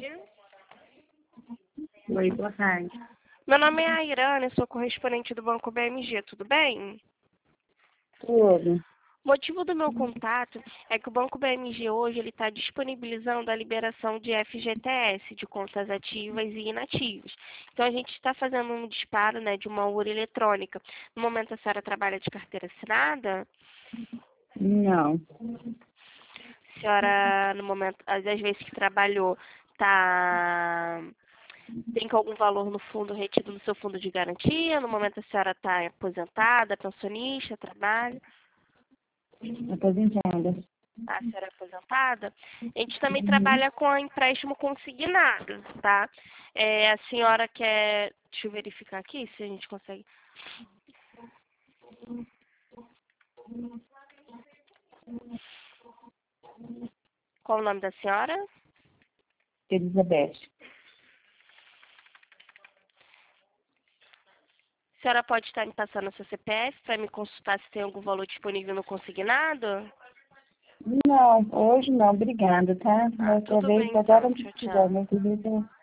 tarde. Oi, boa tarde. Meu nome é Airana, sou correspondente do Banco BMG, tudo bem? Tudo. O motivo do meu contato é que o Banco BMG hoje está disponibilizando a liberação de FGTS, de contas ativas e inativas. Então, a gente está fazendo um disparo, né, de uma urna eletrônica. No momento, a senhora trabalha de carteira assinada? Não. A senhora, no momento, às vezes que trabalhou, tem algum valor no fundo retido no seu fundo de garantia? No momento, a senhora está aposentada, pensionista, trabalha? Aposentada. A senhora é aposentada? A gente também trabalha com empréstimo consignado, tá? A senhora quer... Deixa eu verificar aqui se a gente consegue... Qual o nome da senhora? Elizabeth. A senhora pode estar me passando o seu CPF para me consultar se tem algum valor disponível no consignado? Não, hoje não, obrigada, tá? Outra Tudo vez, bem agora então. não Tchau, precisar, tchau. mas